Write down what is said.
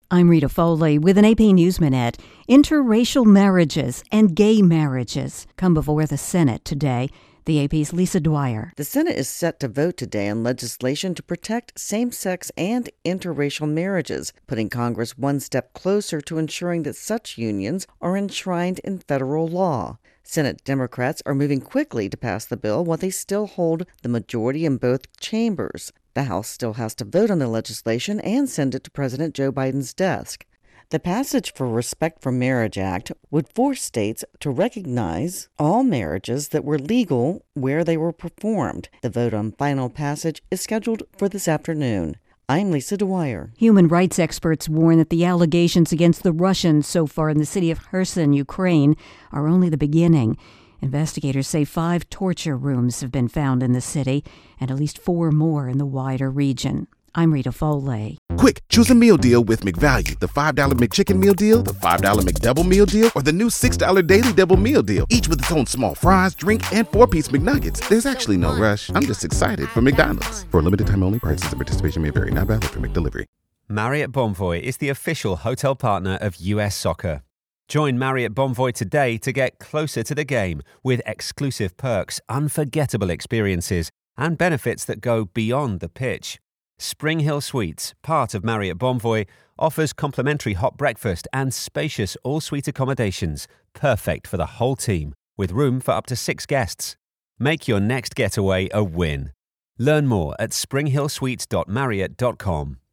I'm Rita Foley with an AP News Minute. Interracial marriages and gay marriages come before the Senate today. The AP's Lisa Dwyer. The Senate is set to vote today on legislation to protect same-sex and interracial marriages, putting Congress one step closer to ensuring that such unions are enshrined in federal law. Senate Democrats are moving quickly to pass the bill while they still hold the majority in both chambers. The House still has to vote on the legislation and send it to President Joe Biden's desk. The passage for Respect for Marriage Act would force states to recognize all marriages that were legal where they were performed. The vote on final passage is scheduled for this afternoon. I'm Lisa Dwyer. Human rights experts warn that the allegations against the Russians so far in the city of Kherson, Ukraine, are only the beginning. Investigators say 5 torture rooms have been found in the city and at least 4 more in the wider region. I'm Rita Foley. Quick, choose a meal deal with McValue. The $5 McChicken meal deal, the $5 McDouble meal deal, or the new $6 Daily Double meal deal. Each with its own small fries, drink, and 4-piece McNuggets. There's actually no rush. I'm just excited for McDonald's. For a limited time only, prices and participation may vary. Not valid for McDelivery. Marriott Bonvoy is the official hotel partner of US Soccer. Join Marriott Bonvoy today to get closer to the game with exclusive perks, unforgettable experiences, and benefits that go beyond the pitch. Spring Hill Suites, part of Marriott Bonvoy, offers complimentary hot breakfast and spacious all-suite accommodations, perfect for the whole team, with room for up to 6 guests. Make your next getaway a win. Learn more at springhillsuites.marriott.com.